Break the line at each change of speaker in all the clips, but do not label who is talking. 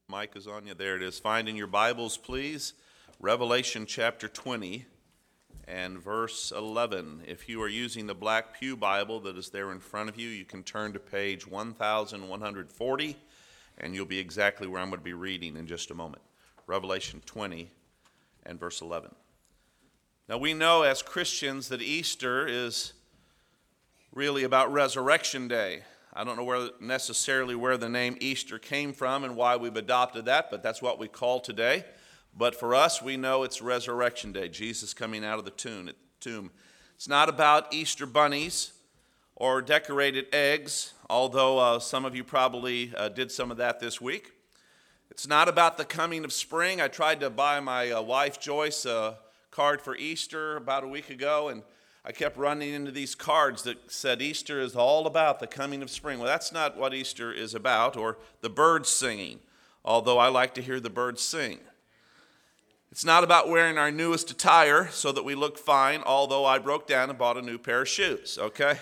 Mic is on you. There it is. Find in your Bibles, please, Revelation chapter 20 and verse 11. If you are using the Black Pew Bible that is there in front of you, you can turn to page 1140, and you'll be exactly where I'm going to be reading in just a moment. Revelation 20 and verse 11. Now, we know as Christians that Easter is really about Resurrection Day. I don't know necessarily where the name Easter came from and why we've adopted that, but that's what we call today. But for us, we know it's Resurrection Day, Jesus coming out of the tomb. It's not about Easter bunnies or decorated eggs, although some of you probably did some of that this week. It's not about the coming of spring. I tried to buy my wife Joyce a card for Easter about a week ago, and I kept running into these cards that said Easter is all about the coming of spring. Well, that's not what Easter is about, or the birds singing, although I like to hear the birds sing. It's not about wearing our newest attire so that we look fine, although I broke down and bought a new pair of shoes, okay?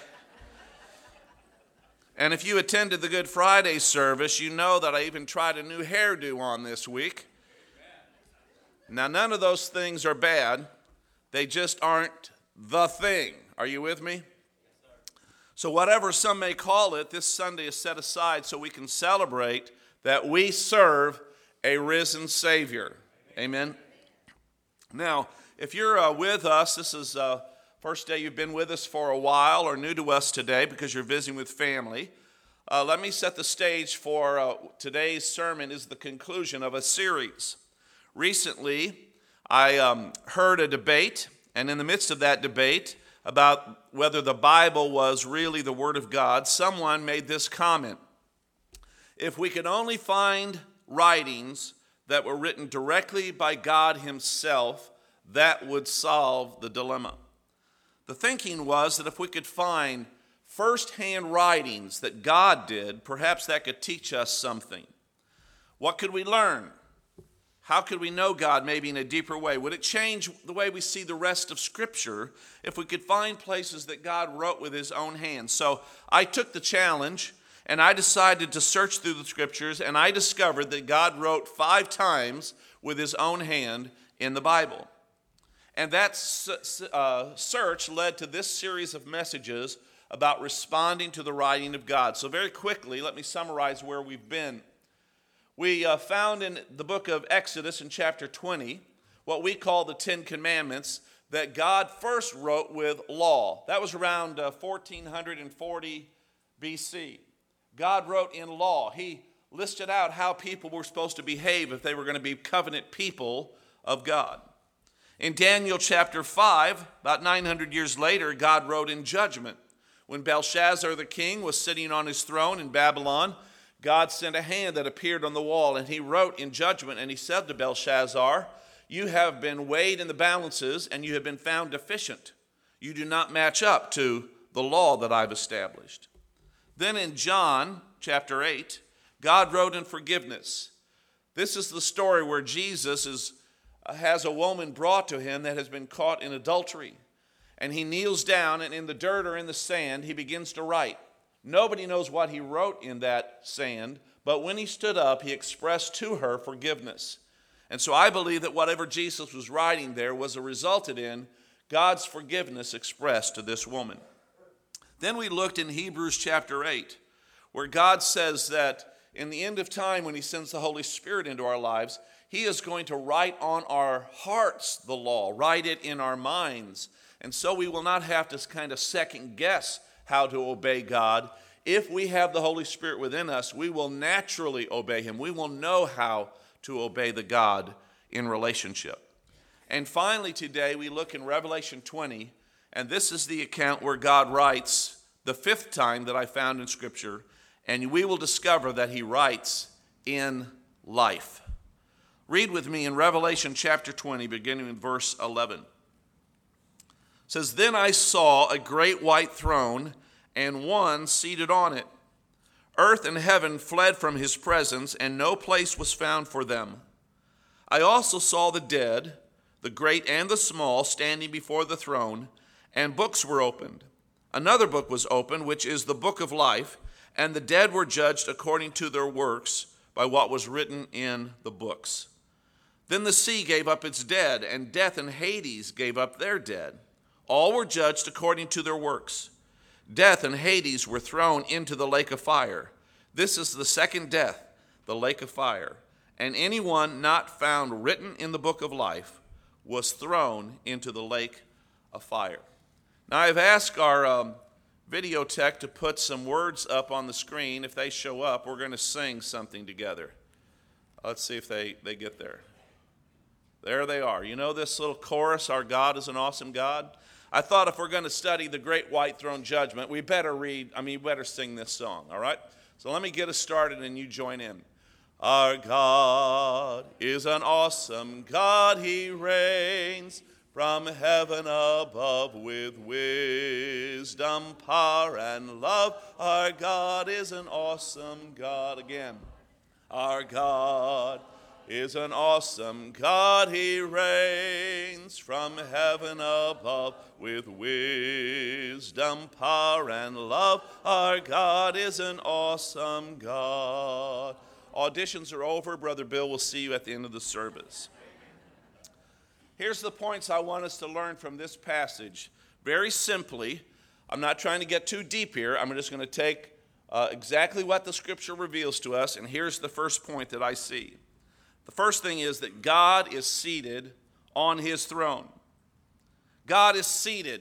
And if you attended the Good Friday service, you know that I even tried a new hairdo on this week. Now, none of those things are bad. They just aren't the thing. Are you with me? So whatever some may call it, this Sunday is set aside so we can celebrate that we serve a risen Savior. Amen? Now, if you're with us, this is first day you've been with us for a while or new to us today because you're visiting with family. Let me set the stage for today's sermon is the conclusion of a series. Recently, I heard a debate, and in the midst of that debate about whether the Bible was really the Word of God, someone made this comment: if we could only find writings that were written directly by God Himself, that would solve the dilemma. The thinking was that if we could find first-hand writings that God did, perhaps that could teach us something. What could we learn? How could we know God maybe in a deeper way? Would it change the way we see the rest of Scripture if we could find places that God wrote with His own hand? So I took the challenge and I decided to search through the Scriptures, and I discovered that God wrote 5 times with His own hand in the Bible. And that search led to this series of messages about responding to the writing of God. So very quickly, let me summarize where we've been. We found in the book of Exodus in chapter 20, what we call the 10 Commandments, that God first wrote with law. That was around 1440 BC. God wrote in law. He listed out how people were supposed to behave if they were going to be covenant people of God. In Daniel chapter 5, about 900 years later, God wrote in judgment. When Belshazzar the king was sitting on his throne in Babylon, God sent a hand that appeared on the wall, and He wrote in judgment, and He said to Belshazzar, "You have been weighed in the balances, and you have been found deficient. You do not match up to the law that I've established." Then in John chapter 8, God wrote in forgiveness. This is the story where Jesus has a woman brought to Him that has been caught in adultery. And He kneels down, and in the dirt or in the sand, He begins to write. Nobody knows what He wrote in that sand, but when He stood up, He expressed to her forgiveness. And so I believe that whatever Jesus was writing there was resulted in God's forgiveness expressed to this woman. Then we looked in Hebrews chapter 8, where God says that in the end of time, when He sends the Holy Spirit into our lives, He is going to write on our hearts the law, write it in our minds. And so we will not have to kind of second guess how to obey God. If we have the Holy Spirit within us, we will naturally obey Him. We will know how to obey the God in relationship. And finally today we look in Revelation 20, and this is the account where God writes the 5th time that I found in Scripture, and we will discover that He writes in life. Read with me in Revelation chapter 20, beginning in verse 11. It says, "Then I saw a great white throne and one seated on it. Earth and heaven fled from His presence, and no place was found for them. I also saw the dead, the great and the small, standing before the throne, and books were opened. Another book was opened, which is the book of life, and the dead were judged according to their works by what was written in the books. Then the sea gave up its dead, and death and Hades gave up their dead. All were judged according to their works. Death and Hades were thrown into the lake of fire. This is the second death, the lake of fire. And anyone not found written in the book of life was thrown into the lake of fire. Now, I've asked our video tech to put some words up on the screen. If they show up, we're going to sing something together. Let's see if they get there. There they are. You know this little chorus, Our God is an Awesome God? I thought if we're going to study the great white throne judgment, we better sing this song, all right? So let me get us started and you join in. Our God is an awesome God. He reigns from heaven above with wisdom, power, and love. Our God is an awesome God. Again, our God is an awesome God. He reigns from heaven above with wisdom, power, and love. Our God is an awesome God. Auditions are over. Brother Bill will see you at the end of the service. Here's the points I want us to learn from this passage. Very simply, I'm not trying to get too deep here. I'm just going to take exactly what the Scripture reveals to us, and here's the first point that I see. The first thing is that God is seated on his throne. God is seated.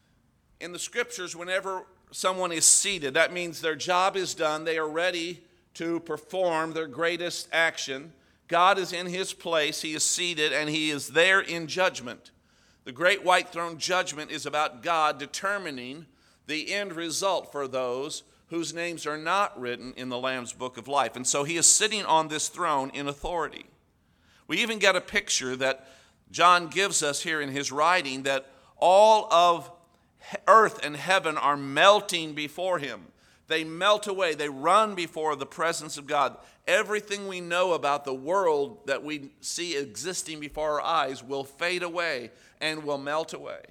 In the Scriptures, whenever someone is seated, that means their job is done. They are ready to perform their greatest action. God is in his place. He is seated, and he is there in judgment. The great white throne judgment is about God determining the end result for those whose names are not written in the Lamb's book of life. And so he is sitting on this throne in authority. We even get a picture that John gives us here in his writing that all of earth and heaven are melting before him. They melt away. They run before the presence of God. Everything we know about the world that we see existing before our eyes will fade away and will melt away.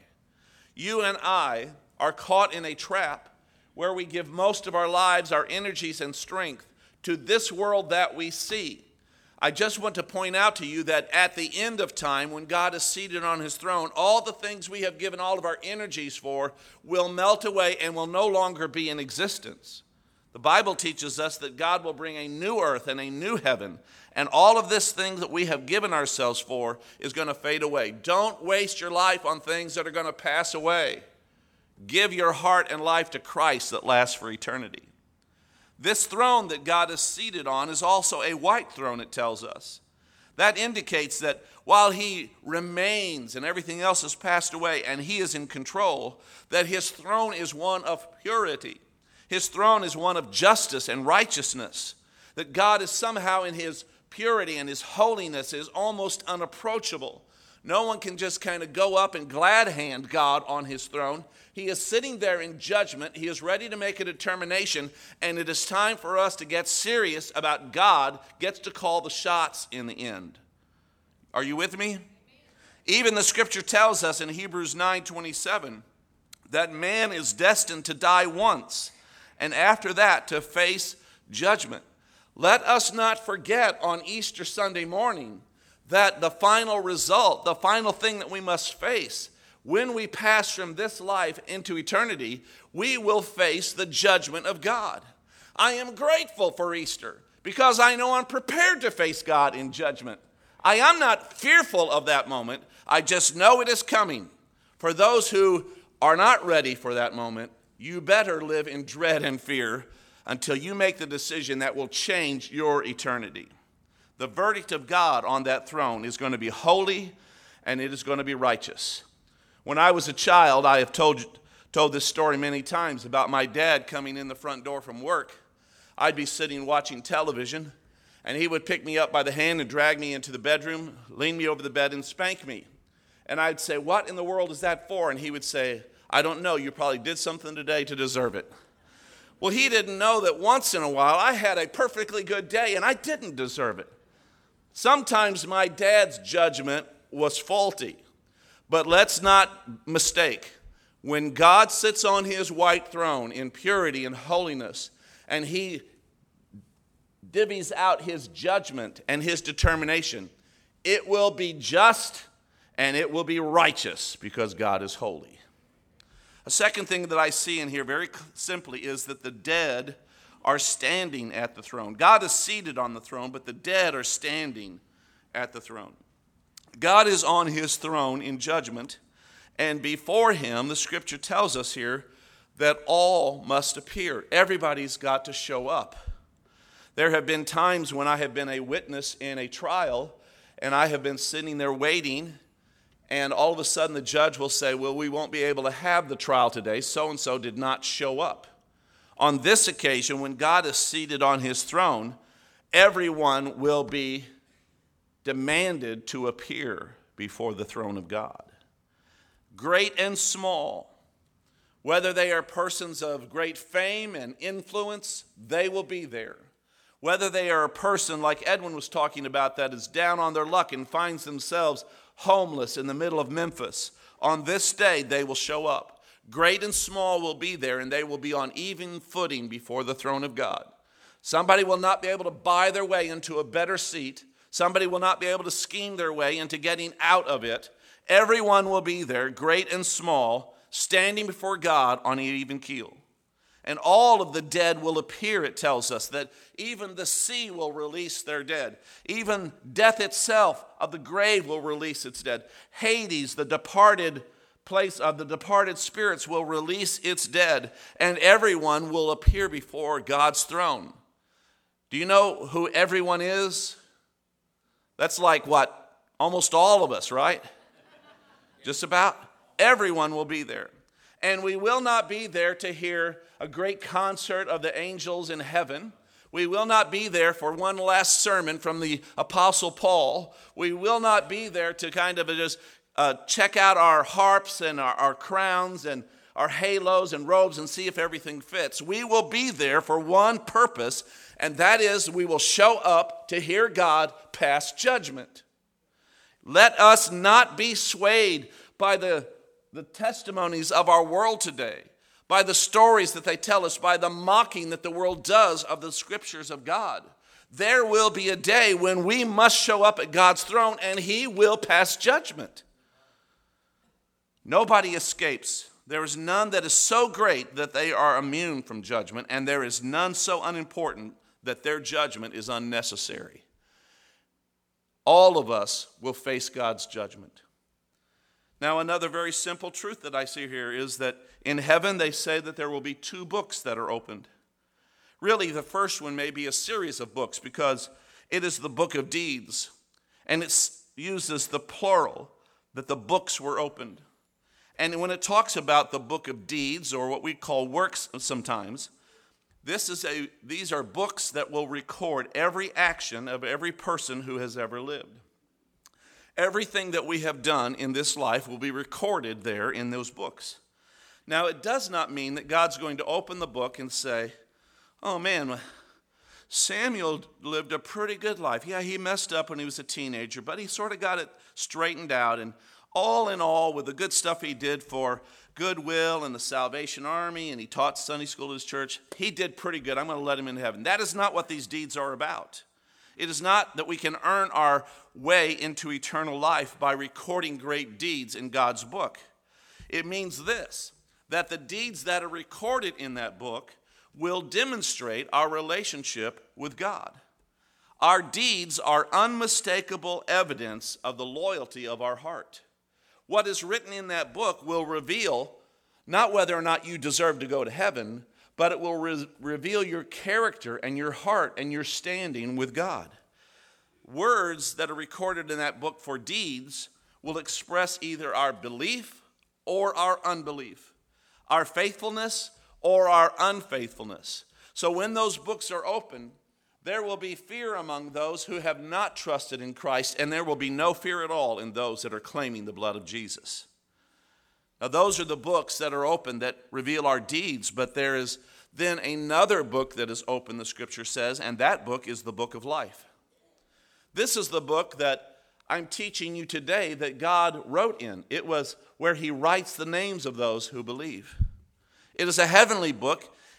You and I are caught in a trap where we give most of our lives, our energies, and strength to this world that we see. I just want to point out to you that at the end of time, when God is seated on his throne, all the things we have given all of our energies for will melt away and will no longer be in existence. The Bible teaches us that God will bring a new earth and a new heaven, and all of this thing that we have given ourselves for is going to fade away. Don't waste your life on things that are going to pass away. Give your heart and life to Christ that lasts for eternity. This throne that God is seated on is also a white throne, it tells us. That indicates that while he remains and everything else has passed away and he is in control, that his throne is one of purity. His throne is one of justice and righteousness. That God is somehow in his purity and his holiness is almost unapproachable. No one can just kind of go up and glad hand God on his throne. He is sitting there in judgment. He is ready to make a determination, and it is time for us to get serious about God gets to call the shots in the end. Are you with me? Even the Scripture tells us in Hebrews 9:27 that man is destined to die once, and after that to face judgment. Let us not forget on Easter Sunday morning that the final result, the final thing that we must face, when we pass from this life into eternity, we will face the judgment of God. I am grateful for Easter because I know I'm prepared to face God in judgment. I am not fearful of that moment. I just know it is coming. For those who are not ready for that moment, you better live in dread and fear until you make the decision that will change your eternity. The verdict of God on that throne is going to be holy and it is going to be righteous. When I was a child, I have told this story many times about my dad coming in the front door from work. I'd be sitting watching television, and he would pick me up by the hand and drag me into the bedroom, lean me over the bed, and spank me. And I'd say, "What in the world is that for?" And he would say, "I don't know. You probably did something today to deserve it." Well, he didn't know that once in a while I had a perfectly good day, and I didn't deserve it. Sometimes my dad's judgment was faulty. But let's not mistake. When God sits on his white throne in purity and holiness, and he divvies out his judgment and his determination. It will be just and it will be righteous because God is holy. A second thing that I see in here very simply is that the dead are standing at the throne. God is seated on the throne, but the dead are standing at the throne. God is on his throne in judgment, and before him, the scripture tells us here that all must appear. Everybody's got to show up. There have been times when I have been a witness in a trial, and I have been sitting there waiting, and all of a sudden the judge will say, well, we won't be able to have the trial today. So-and-so did not show up. On this occasion, when God is seated on his throne, everyone will be demanded to appear before the throne of God. Great and small, whether they are persons of great fame and influence, they will be there. Whether they are a person like Edwin was talking about that is down on their luck and finds themselves homeless in the middle of Memphis, on this day they will show up. Great and small will be there, and they will be on even footing before the throne of God. Somebody will not be able to buy their way into a better seat. Somebody will not be able to scheme their way into getting out of it. Everyone will be there, great and small, standing before God on an even keel. And all of the dead will appear, it tells us, that even the sea will release their dead. Even death itself of the grave will release its dead. Hades, the departed place of the departed spirits, will release its dead, and everyone will appear before God's throne. Do you know who everyone is? That's like what? Almost all of us, right? Just about everyone will be there. And we will not be there to hear a great concert of the angels in heaven. We will not be there for one last sermon from the Apostle Paul. We will not be there to kind of just check out our harps and our crowns and our halos and robes and see if everything fits. We will be there for one purpose, and that is we will show up to hear God pass judgment. Let us not be swayed by the testimonies of our world today, by the stories that they tell us, by the mocking that the world does of the scriptures of God. There will be a day when we must show up at God's throne and he will pass judgment. Nobody escapes. There is none that is so great that they are immune from judgment, and there is none so unimportant that their judgment is unnecessary. All of us will face God's judgment. Now, another very simple truth that I see here is that in heaven they say that there will be 2 books that are opened. Really, the first one may be a series of books because it is the book of deeds, and it uses the plural that the books were opened. And when it talks about the book of deeds, or what we call works sometimes, these are books that will record every action of every person who has ever lived. Everything that we have done in this life will be recorded there in those books. Now, it does not mean that God's going to open the book and say, oh man, Samuel lived a pretty good life. Yeah, he messed up when he was a teenager, but he sort of got it straightened out. And all in all, with the good stuff he did for Goodwill and the Salvation Army, and he taught Sunday school at his church, he did pretty good. I'm going to let him into heaven. That is not what these deeds are about. It is not that we can earn our way into eternal life by recording great deeds in God's book. It means this, that the deeds that are recorded in that book will demonstrate our relationship with God. Our deeds are unmistakable evidence of the loyalty of our heart. What is written in that book will reveal not whether or not you deserve to go to heaven, but it will reveal your character and your heart and your standing with God. Words that are recorded in that book for deeds will express either our belief or our unbelief, our faithfulness or our unfaithfulness. So when those books are open, there will be fear among those who have not trusted in Christ, and there will be no fear at all in those that are claiming the blood of Jesus. Now, those are the books that are open that reveal our deeds, but there is then another book that is open, the scripture says, and that book is the book of life. This is the book that I'm teaching you today that God wrote in. It was where he writes the names of those who believe. It is a heavenly book,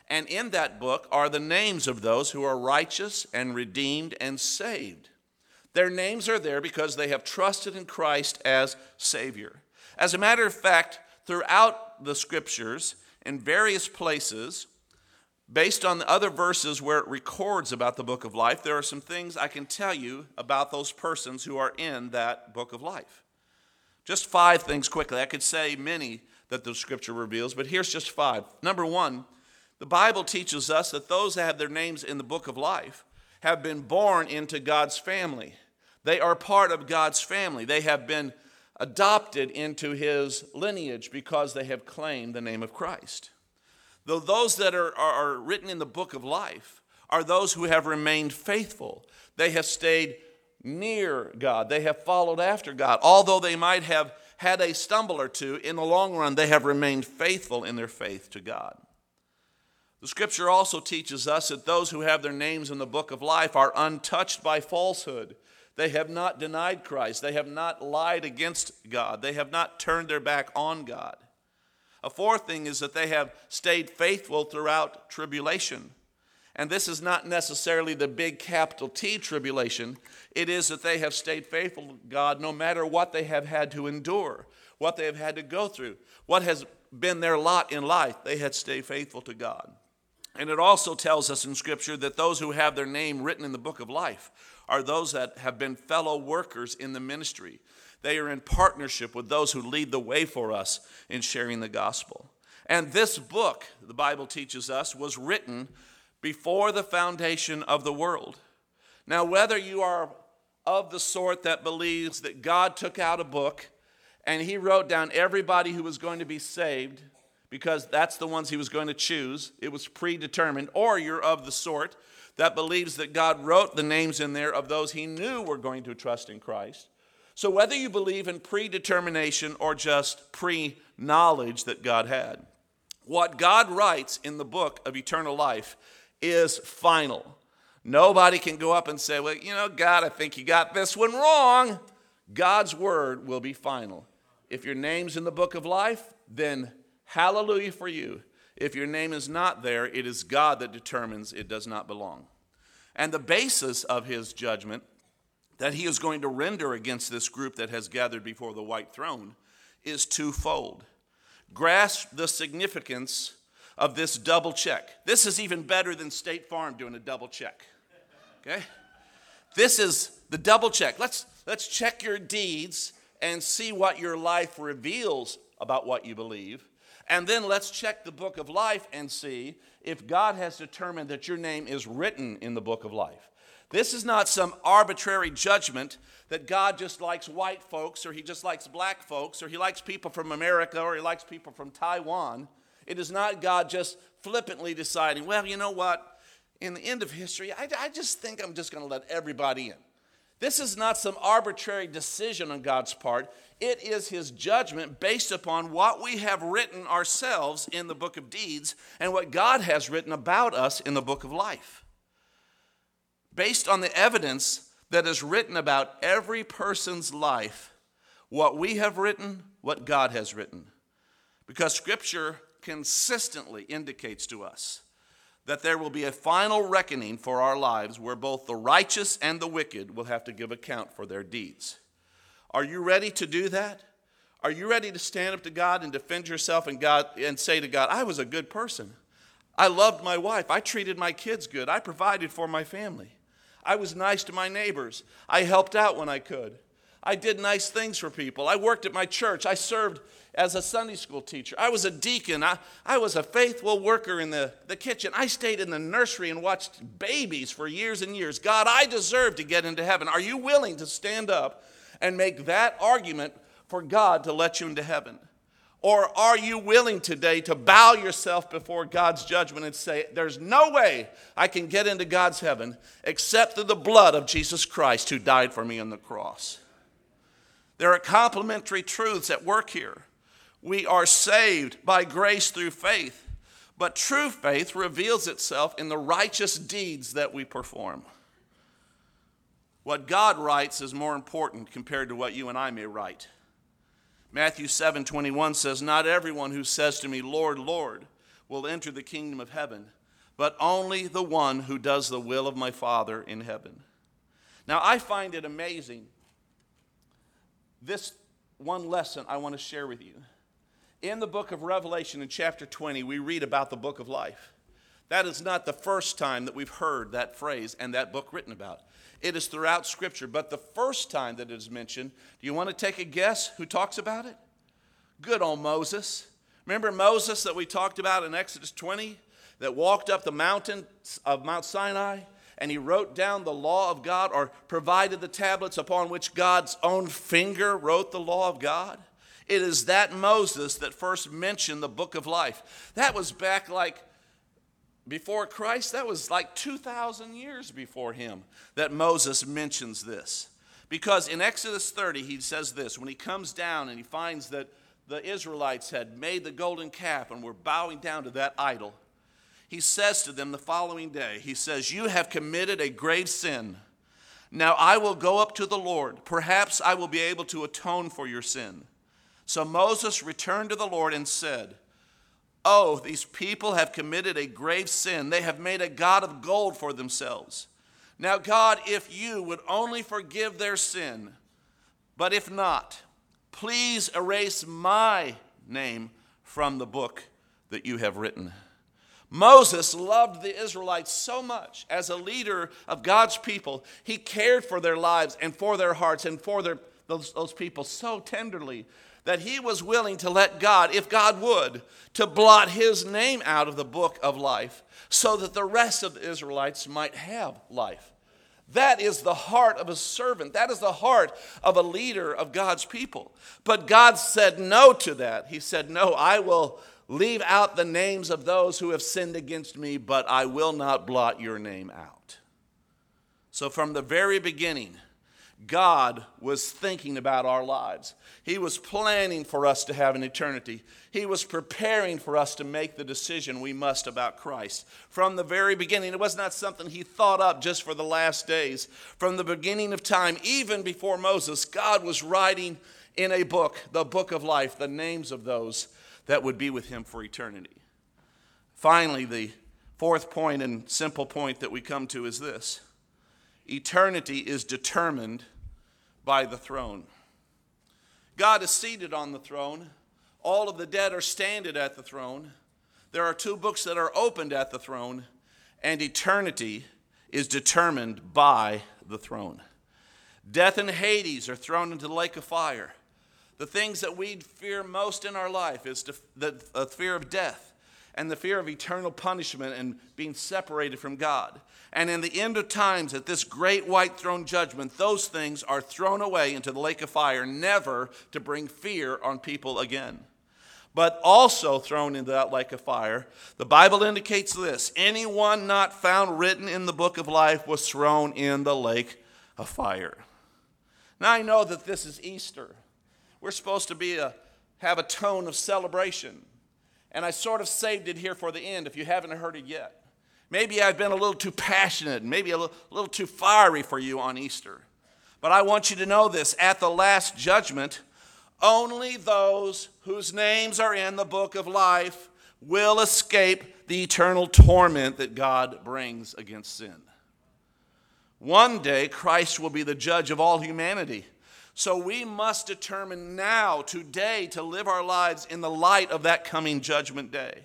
And in that book are the names of those who are righteous and redeemed and saved. Their names are there because they have trusted in Christ as Savior. As a matter of fact, throughout the Scriptures, in various places, based on the other verses where it records about the book of life, there are some things I can tell you about those persons who are in that book of life. Just 5 things quickly. I could say many that the Scripture reveals, but here's just 5. Number 1, the Bible teaches us that those that have their names in the book of life have been born into God's family. They are part of God's family. They have been adopted into his lineage because they have claimed the name of Christ. Though those that are written in the book of life are those who have remained faithful. They have stayed near God. They have followed after God. Although they might have had a stumble or two, in the long run, they have remained faithful in their faith to God. The Scripture also teaches us that those who have their names in the book of life are untouched by falsehood. They have not denied Christ. They have not lied against God. They have not turned their back on God. A 4th thing is that they have stayed faithful throughout tribulation. And this is not necessarily the big capital T tribulation. It is that they have stayed faithful to God no matter what they have had to endure, what they have had to go through, what has been their lot in life. They had stayed faithful to God. And it also tells us in Scripture that those who have their name written in the book of life are those that have been fellow workers in the ministry. They are in partnership with those who lead the way for us in sharing the gospel. And this book, the Bible teaches us, was written before the foundation of the world. Now, whether you are of the sort that believes that God took out a book and he wrote down everybody who was going to be saved because that's the ones he was going to choose, it was predetermined, or you're of the sort that believes that God wrote the names in there of those he knew were going to trust in Christ. So whether you believe in predetermination or just pre-knowledge that God had, what God writes in the book of eternal life is final. Nobody can go up and say, well, God, I think you got this one wrong. God's word will be final. If your name's in the book of life, then hallelujah for you. If your name is not there, it is God that determines it does not belong. And the basis of his judgment that he is going to render against this group that has gathered before the white throne is twofold. Grasp the significance of this double check. This is even better than State Farm doing a double check. Okay? This is the double check. Let's check your deeds and see what your life reveals about what you believe. And then let's check the book of life and see if God has determined that your name is written in the book of life. This is not some arbitrary judgment that God just likes white folks, or he just likes black folks, or he likes people from America, or he likes people from Taiwan. It is not God just flippantly deciding, well, you know what? In the end of history, I just think I'm just going to let everybody in. This is not some arbitrary decision on God's part. It is his judgment based upon what we have written ourselves in the book of deeds and what God has written about us in the book of life. Based on the evidence that is written about every person's life, what we have written, what God has written. Because Scripture consistently indicates to us that there will be a final reckoning for our lives where both the righteous and the wicked will have to give account for their deeds. Are you ready to do that? Are you ready to stand up to God and defend yourself and say to God, I was a good person. I loved my wife. I treated my kids good. I provided for my family. I was nice to my neighbors. I helped out when I could. I did nice things for people. I worked at my church. I served as a Sunday school teacher. I was a deacon. I was a faithful worker in the kitchen. I stayed in the nursery and watched babies for years and years. God, I deserve to get into heaven. Are you willing to stand up and make that argument for God to let you into heaven? Or are you willing today to bow yourself before God's judgment and say, there's no way I can get into God's heaven except through the blood of Jesus Christ who died for me on the cross? There are complementary truths at work here. We are saved by grace through faith, but true faith reveals itself in the righteous deeds that we perform. What God writes is more important compared to what you and I may write. Matthew 7:21 says, not everyone who says to me, Lord, Lord, will enter the kingdom of heaven, but only the one who does the will of my Father in heaven. Now, I find it amazing. This one lesson I want to share with you. In the book of Revelation, in chapter 20, we read about the book of life. That is not the first time that we've heard that phrase and that book written about. It is throughout Scripture, but the first time that it is mentioned, do you want to take a guess who talks about it? Good old Moses. Remember Moses that we talked about in Exodus 20, that walked up the mountain of Mount Sinai, and he wrote down the law of God, or provided the tablets upon which God's own finger wrote the law of God? It is that Moses that first mentioned the book of life. That was back like before Christ. That was like 2,000 years before him that Moses mentions this. Because in Exodus 30, he says this, when he comes down and he finds that the Israelites had made the golden calf and were bowing down to that idol, he says to them the following day, he says, "You have committed a grave sin. Now I will go up to the Lord. Perhaps I will be able to atone for your sin." So Moses returned to the Lord and said, "Oh, these people have committed a grave sin. They have made a god of gold for themselves. Now, God, if you would only forgive their sin, but if not, please erase my name from the book that you have written." Moses loved the Israelites so much. As a leader of God's people, he cared for their lives and for their hearts and for those people so tenderly that he was willing to let God, if God would, to blot his name out of the book of life so that the rest of the Israelites might have life. That is the heart of a servant. That is the heart of a leader of God's people. But God said no to that. He said, "No, I will leave out the names of those who have sinned against me, but I will not blot your name out." So from the very beginning, God was thinking about our lives. He was planning for us to have an eternity. He was preparing for us to make the decision we must about Christ. From the very beginning, it was not something he thought up just for the last days. From the beginning of time, even before Moses, God was writing in a book, the book of life, the names of those that would be with him for eternity. Finally, the fourth point and simple point that we come to is this: eternity is determined by the throne. God is seated on the throne. All of the dead are standing at the throne. There are two books that are opened at the throne, and eternity is determined by the throne. Death and Hades are thrown into the lake of fire. The things that we fear most in our life is the fear of death and the fear of eternal punishment and being separated from God. And in the end of times, at this great white throne judgment, those things are thrown away into the lake of fire, never to bring fear on people again. But also thrown into that lake of fire, the Bible indicates this: anyone not found written in the book of life was thrown in the lake of fire. Now I know that this is Easter. We're supposed to have a tone of celebration. And I sort of saved it here for the end if you haven't heard it yet. Maybe I've been a little too passionate, maybe a little too fiery for you on Easter. But I want you to know this: at the last judgment, only those whose names are in the book of life will escape the eternal torment that God brings against sin. One day, Christ will be the judge of all humanity. So we must determine now, today, to live our lives in the light of that coming judgment day.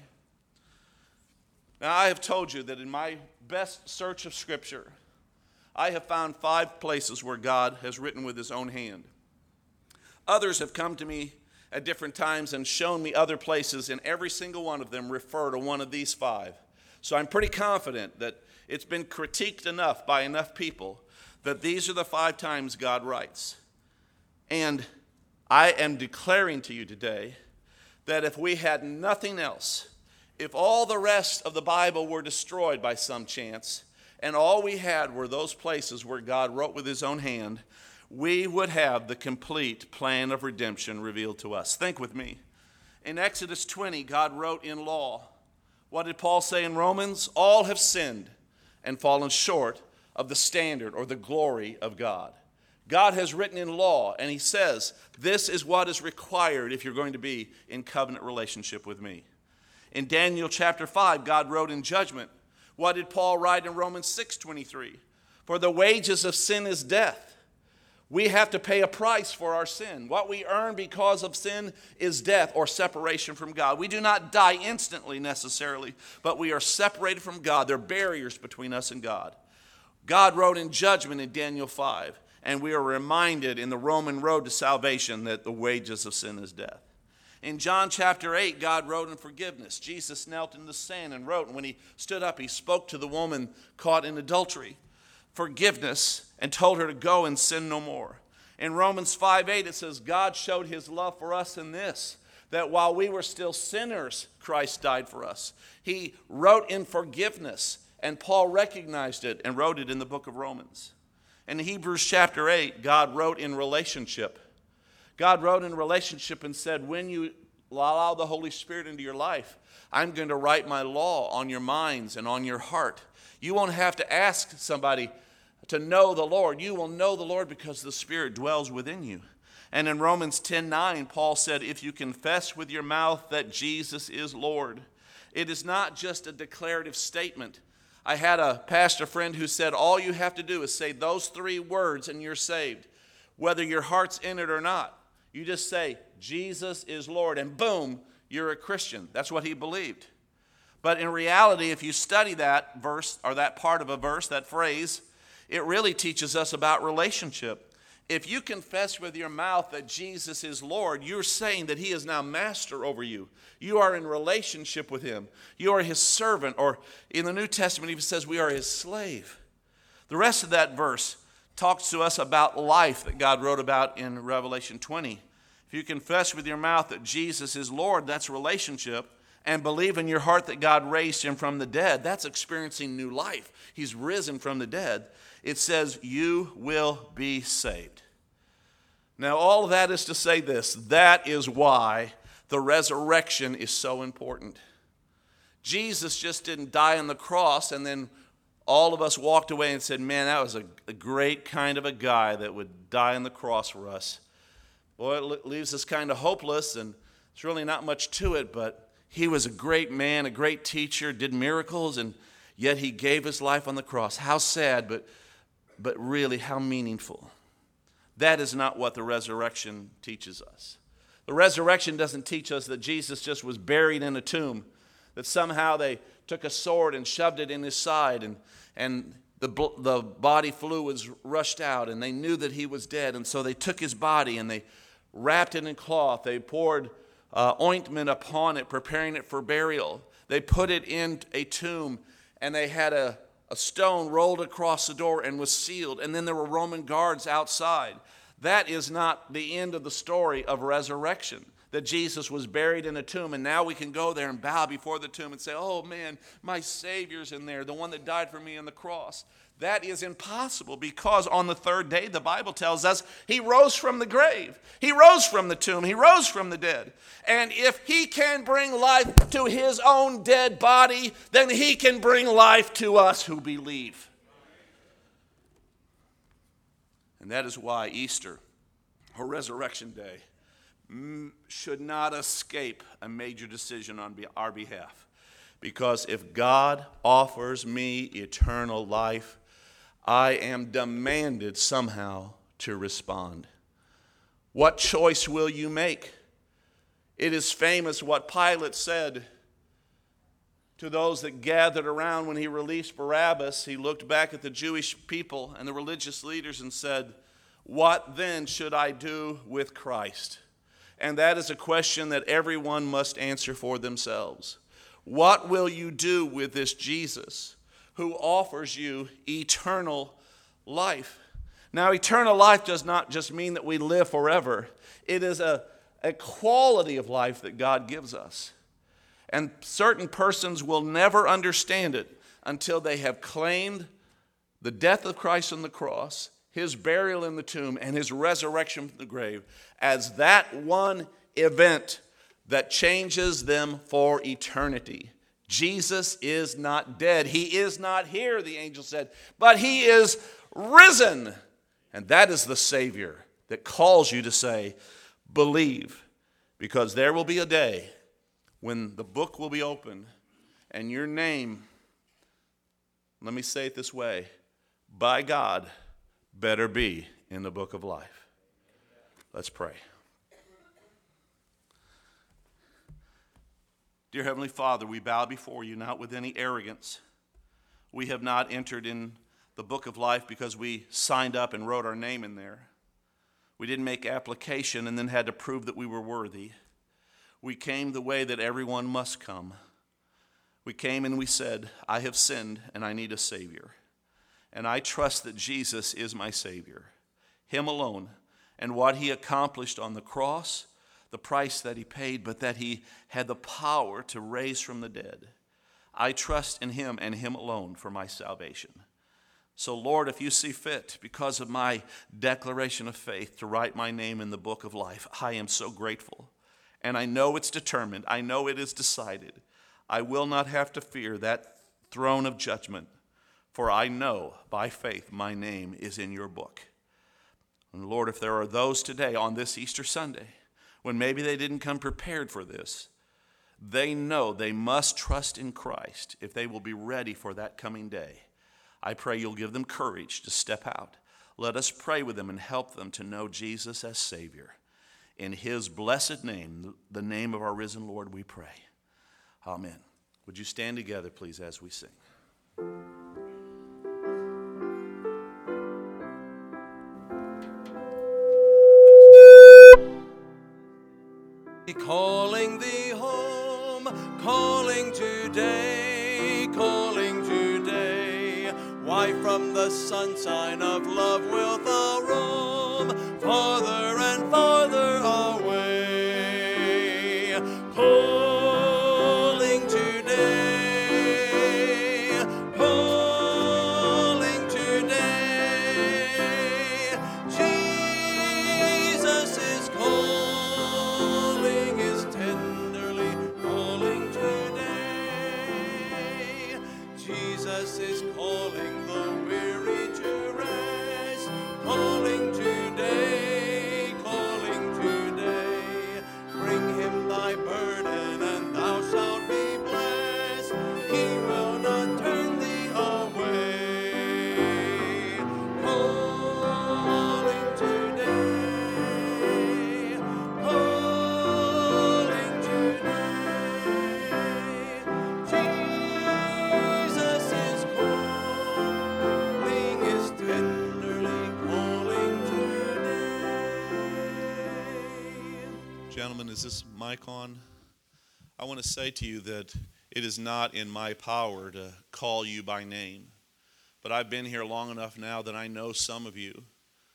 Now, I have told you that in my best search of Scripture, I have found 5 places where God has written with his own hand. Others have come to me at different times and shown me other places, and every single one of them refer to one of these 5. So I'm pretty confident that it's been critiqued enough by enough people that these are the 5 times God writes. And I am declaring to you today that if we had nothing else, if all the rest of the Bible were destroyed by some chance, and all we had were those places where God wrote with his own hand, we would have the complete plan of redemption revealed to us. Think with me. In Exodus 20, God wrote in law. What did Paul say in Romans? All have sinned and fallen short of the standard or the glory of God. God has written in law, and he says, this is what is required if you're going to be in covenant relationship with me. In Daniel chapter 5, God wrote in judgment, What did Paul write in Romans 6:23? For the wages of sin is death. We have to pay a price for our sin. What we earn because of sin is death or separation from God. We do not die instantly necessarily, but we are separated from God. There are barriers between us and God. God wrote in judgment in Daniel 5, and we are reminded in the Roman road to salvation that the wages of sin is death. In John chapter 8, God wrote in forgiveness. Jesus knelt in the sand and wrote, and when he stood up, he spoke to the woman caught in adultery. Forgiveness, and told her to go and sin no more. In Romans 5:8 it says, God showed his love for us in this, that while we were still sinners, Christ died for us. He wrote in forgiveness, and Paul recognized it and wrote it in the book of Romans. In Hebrews chapter 8, God wrote in relationship. God wrote in relationship and said, when you allow the Holy Spirit into your life, I'm going to write my law on your minds and on your heart. You won't have to ask somebody to know the Lord. You will know the Lord because the Spirit dwells within you. And in Romans 10:9, Paul said, if you confess with your mouth that Jesus is Lord, it is not just a declarative statement. I had a pastor friend who said, all you have to do is say those 3 words and you're saved. Whether your heart's in it or not, you just say, Jesus is Lord, and boom, you're a Christian. That's what he believed. But in reality, if you study that verse or that part of a verse, that phrase, it really teaches us about relationship. If you confess with your mouth that Jesus is Lord, you're saying that he is now master over you. You are in relationship with him. You are his servant, or in the New Testament, it even says we are his slave. The rest of that verse talks to us about life that God wrote about in Revelation 20. If you confess with your mouth that Jesus is Lord, that's relationship, and believe in your heart that God raised him from the dead, that's experiencing new life. He's risen from the dead. It says you will be saved. Now, all of that is to say this. That is why the resurrection is so important. Jesus just didn't die on the cross and then all of us walked away and said, man, that was a great kind of a guy that would die on the cross for us. Boy, it leaves us kind of hopeless, and there's really not much to it, but he was a great man, a great teacher, did miracles, and yet he gave his life on the cross. How sad, but really how meaningful. That is not what the resurrection teaches us. The resurrection doesn't teach us that Jesus just was buried in a tomb, that somehow they took a sword and shoved it in his side, and the body fluid was rushed out, and they knew that he was dead, and so they took his body and they wrapped it in cloth. They poured ointment upon it, preparing it for burial. They put it in a tomb, and they had a stone rolled across the door and was sealed, and then there were Roman guards outside. That is not the end of the story of resurrection, that Jesus was buried in a tomb, and now we can go there and bow before the tomb and say, oh man, my Savior's in there, the one that died for me on the cross. That is impossible, because on the 3rd day, the Bible tells us, he rose from the grave. He rose from the tomb. He rose from the dead. And if he can bring life to his own dead body, then he can bring life to us who believe. And that is why Easter, or Resurrection Day, should not escape a major decision on our behalf. Because if God offers me eternal life, I am demanded somehow to respond. What choice will you make? It is famous what Pilate said to those that gathered around when he released Barabbas. He looked back at the Jewish people and the religious leaders and said, what then should I do with Christ? And that is a question that everyone must answer for themselves. What will you do with this Jesus who offers you eternal life? Now, eternal life does not just mean that we live forever. It is a quality of life that God gives us. And certain persons will never understand it until they have claimed the death of Christ on the cross, his burial in the tomb, and his resurrection from the grave as that one event that changes them for eternity. Jesus is not dead. He is not here, the angel said, but he is risen. And that is the Savior that calls you to say, believe, because there will be a day when the book will be opened and your name let me say it this way, by God, better be in the book of life. Let's pray. Dear Heavenly Father, we bow before you, not with any arrogance. We have not entered in the book of life because we signed up and wrote our name in there. We didn't make application and then had to prove that we were worthy. We came the way that everyone must come. We came and we said, I have sinned and I need a Savior. And I trust that Jesus is my Savior, Him alone, and what He accomplished on the cross, the price that He paid, but that He had the power to raise from the dead. I trust in Him and Him alone for my salvation. So, Lord, if you see fit, because of my declaration of faith, to write my name in the book of life, I am so grateful. And I know it's determined. I know it is decided. I will not have to fear that throne of judgment, for I know by faith my name is in your book. And Lord, if there are those today on this Easter Sunday, when maybe they didn't come prepared for this, they know they must trust in Christ if they will be ready for that coming day. I pray you'll give them courage to step out. Let us pray with them and help them to know Jesus as Savior. In His blessed name, the name of our risen Lord, we pray. Amen. Would you stand together, please, as we sing?
Calling thee home, calling today, why from the sunshine of love wilt thou roam, farther and farther away, calling today, Jesus is calling, is tenderly calling today. Jesus is calling the weary to rest, calling today, bring him thy burden and thou shalt be blessed. He will not turn thee away, calling today, Jesus is calling, is tenderly calling today.
Gentlemen, is this mic on? I want to say to you that it is not in my power to call you by name. But I've been here long enough now that I know some of you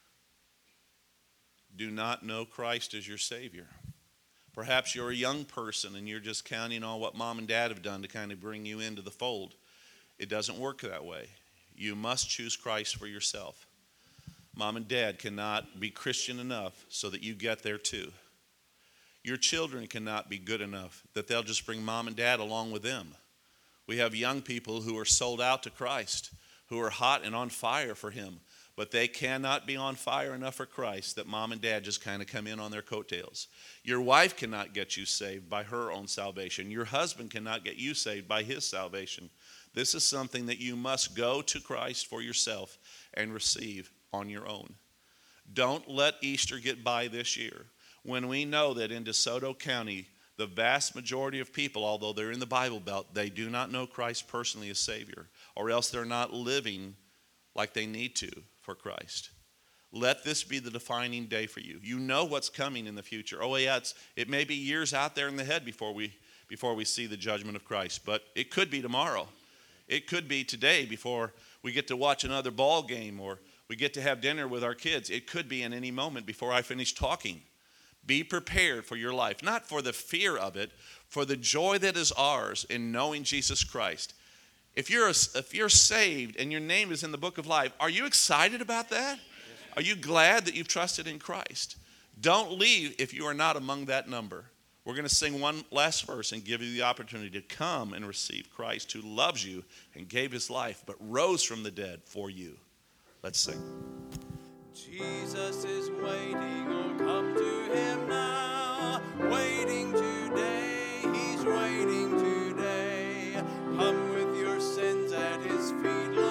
do not know Christ as your Savior. Perhaps you're a young person and you're just counting on what mom and dad have done to kind of bring you into the fold. It doesn't work that way. You must choose Christ for yourself. Mom and dad cannot be Christian enough so that you get there too. Your children cannot be good enough that they'll just bring mom and dad along with them. We have young people who are sold out to Christ, who are hot and on fire for Him, but they cannot be on fire enough for Christ that mom and dad just kind of come in on their coattails. Your wife cannot get you saved by her own salvation. Your husband cannot get you saved by his salvation. This is something that you must go to Christ for yourself and receive on your own. Don't let Easter get by this year when we know that in DeSoto County, the vast majority of people, although they're in the Bible Belt, they do not know Christ personally as Savior, or else they're not living like they need to for Christ. Let this be the defining day for you. You know what's coming in the future. Oh yeah, it may be years out there in the head before we see the judgment of Christ, but it could be tomorrow. It could be today before we get to watch another ball game or we get to have dinner with our kids. It could be in any moment before I finish talking. Be prepared for your life, not for the fear of it, for the joy that is ours in knowing Jesus Christ. If you're saved and your name is in the book of life, are you excited about that? Are you glad that you've trusted in Christ? Don't leave if you are not among that number. We're going to sing one last verse and give you the opportunity to come and receive Christ, who loves you and gave His life but rose from the dead for you. Let's sing.
Jesus is waiting, oh come to Him now, waiting today, He's waiting today. Come with your sins at His feet,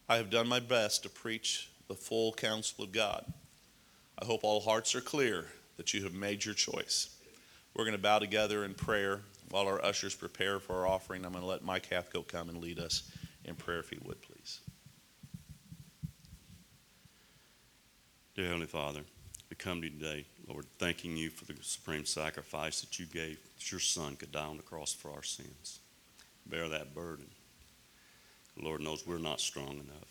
I have done my best to preach the full counsel of God. I hope all hearts are clear that you have made your choice. We're going to bow together in prayer while our ushers prepare for our offering. I'm going to let Mike Hathco come and lead us in prayer, if he would, please.
Dear Heavenly Father, we come to you today, Lord, thanking you for the supreme sacrifice that you gave, that your Son could die on the cross for our sins. Bear that burden. The Lord knows we're not strong enough.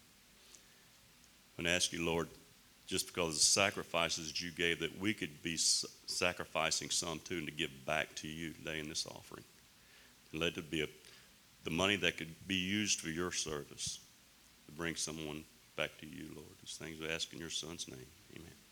And ask you, Lord, just because of the sacrifices that you gave, that we could be sacrificing some too, and to give back to you today in this offering. And let it be the money that could be used for your service to bring someone back to you, Lord. These things we ask in your Son's name. Amen.